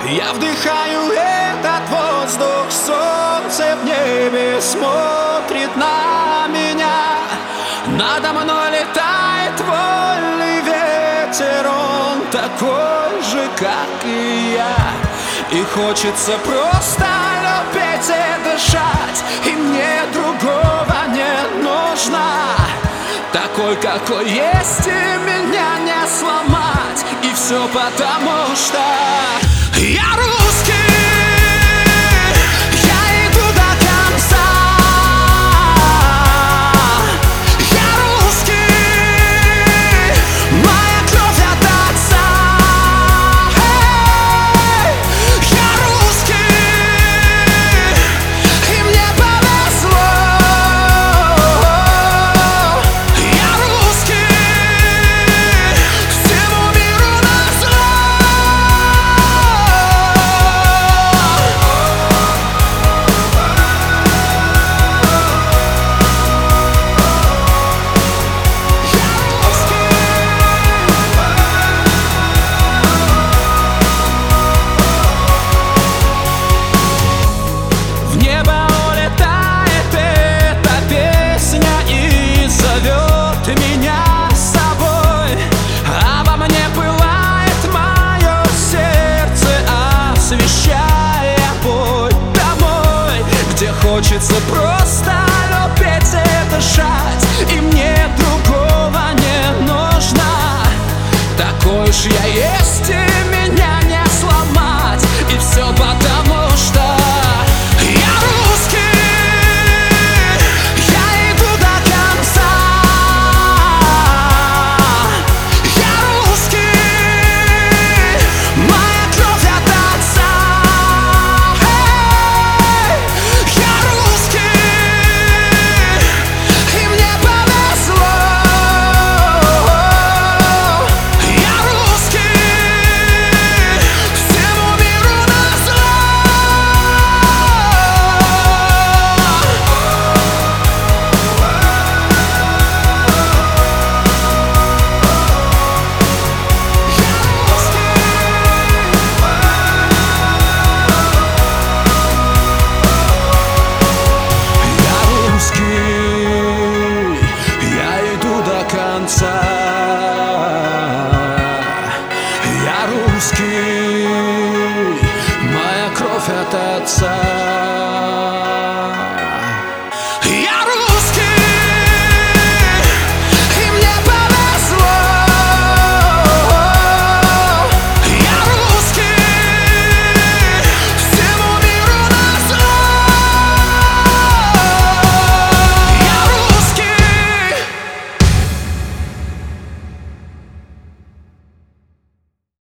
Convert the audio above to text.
Я вдыхаю этот воздух, солнце в небе смотрит на меня. Надо мной летает вольный ветер, он такой же, как и я. И хочется просто любить и дышать, и мне другого не нужно. Такой, какой есть, и меня не сломать. И все потому, что я русский. Я иду до конца. Я русский. Моя кровь от отца. Я русский. И мне повезло. Я русский. Всему миру назло. В небо улетает эта песня и зовет меня с собой. А во мне пылает мое сердце, освещая путь домой, где хочется просто любить и дышать, и мне другого не нужно. Такой уж я есть, и меня не сломать. И все потому, что я русский. Я иду до конца. Я русский. Моя кровь от отца. Я русский. И мне повезло. Я русский. Всему миру назло. Я русский, я иду до конца. Я русский, моя кровь от отца.